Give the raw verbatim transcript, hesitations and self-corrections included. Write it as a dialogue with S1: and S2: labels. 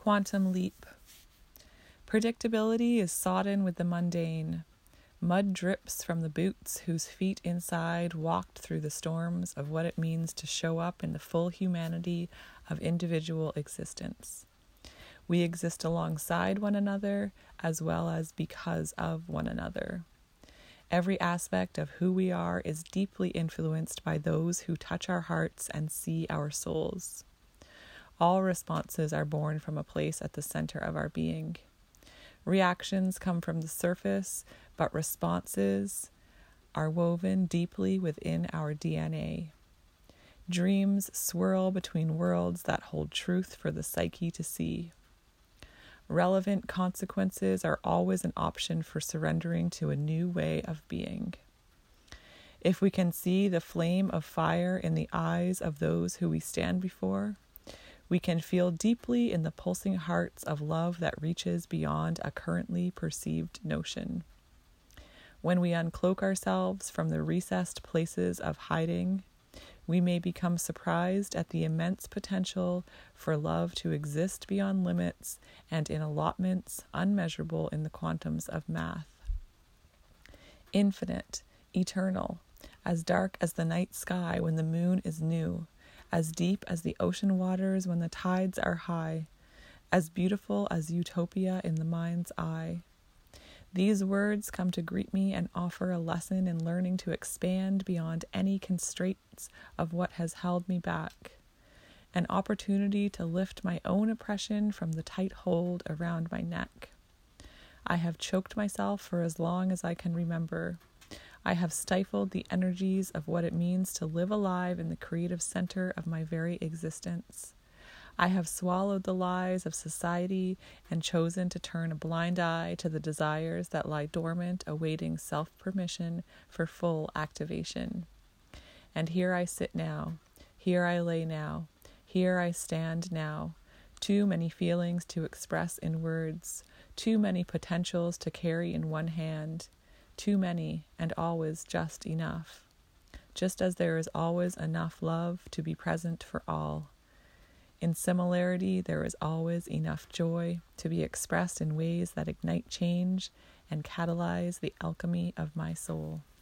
S1: Quantum leap. Predictability is sodden with the mundane. Mud drips from the boots whose feet inside walked through the storms of what it means to show up in the full humanity of individual existence. We exist alongside one another as well as because of one another. Every aspect of who we are is deeply influenced by those who touch our hearts and see our souls. All responses are born from a place at the center of our being. Reactions come from the surface, but responses are woven deeply within our D N A. Dreams swirl between worlds that hold truth for the psyche to see. Relevant consequences are always an option for surrendering to a new way of being. If we can see the flame of fire in the eyes of those who we stand before, we can feel deeply in the pulsing hearts of love that reaches beyond a currently perceived notion. When we uncloak ourselves from the recessed places of hiding, we may become surprised at the immense potential for love to exist beyond limits and in allotments unmeasurable in the quantums of math. Infinite, eternal, as dark as the night sky when the moon is new, as deep as the ocean waters when the tides are high, as beautiful as utopia in the mind's eye. These words come to greet me and offer a lesson in learning to expand beyond any constraints of what has held me back, an opportunity to lift my own oppression from the tight hold around my neck. I have choked myself for as long as I can remember. I have stifled the energies of what it means to live alive in the creative center of my very existence. I have swallowed the lies of society and chosen to turn a blind eye to the desires that lie dormant, awaiting self-permission for full activation. And here I sit now, here I lay now, here I stand now. Too many feelings to express in words, too many potentials to carry in one hand. Too many, and always just enough. Just as there is always enough love to be present for all. In similarity, there is always enough joy to be expressed in ways that ignite change and catalyze the alchemy of my soul.